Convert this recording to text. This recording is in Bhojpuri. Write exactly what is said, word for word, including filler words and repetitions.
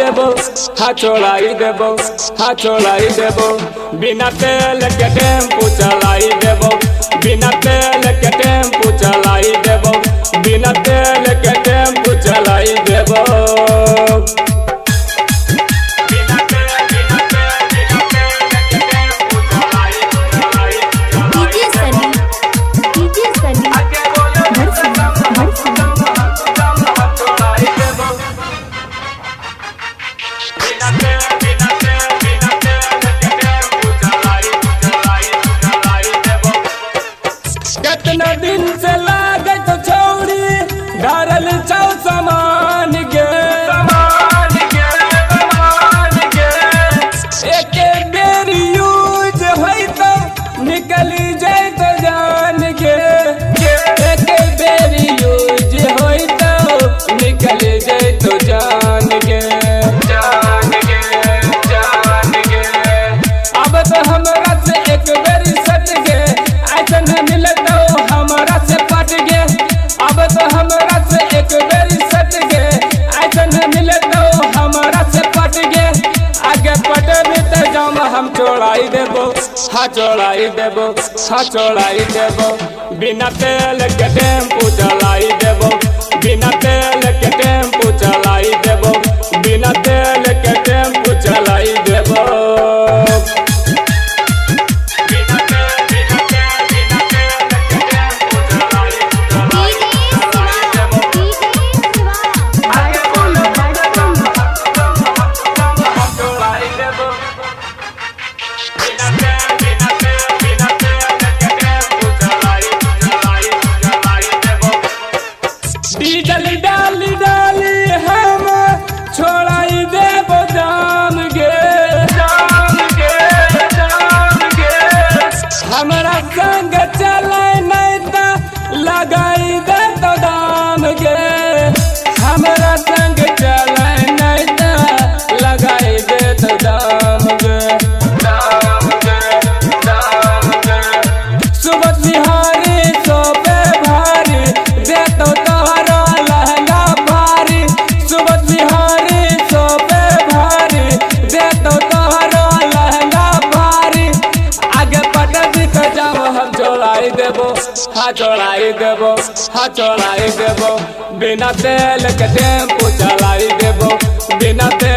देबो हाँ छोड़ाई देबो हाँ छोड़ाई देबो बिना तेल के टेम्पू चलाई देबो बिना तेल के टेम्पू चलाई देबो बिना तेल के टेम्पू चलाई देबो कितना दिन से लागे तो छौड़ी धरल छौ सामान गे सामान गे सामान गे एक बेर यूज होई तो निकली जाए तो जान गे एक बेर यूज होई तो निकली जाए तो जान गे जान गे जान गे अब तो हमरा से एक बेर सट गे ऐसा न मिलत हमरा से पट गे अब तो हमरा से एक बेरी सट गे ऐसा न मिले तो हमरा से पट गे आगे पटबे तो जाम हम छोड़ाई देबो हाँ छोड़ाई देबो हाँ छोड़ाई देबो बिना तेल के टेम्पू चलाई देबो बिना तेल के टेम्पू चलाई देबो बिना तेल के टेम्पू चलाई देबो डीजल डाली डाली हम छोड़ाई देबो जाम गे जाम गे जाम गे हमरा संग चले नहीं तो लगाई दे तो दाम गे हमरा संग चले नहीं तो लगाई दे तो दाम गे दाम गे दाम गे सुबह बिहारी सोपे भारी दे तो छोड़ाई देबो हाँ छोड़ाई देबो हाँ छोड़ाई देबो बिना तेल के टेम्पू चलाई देबो बिना तेल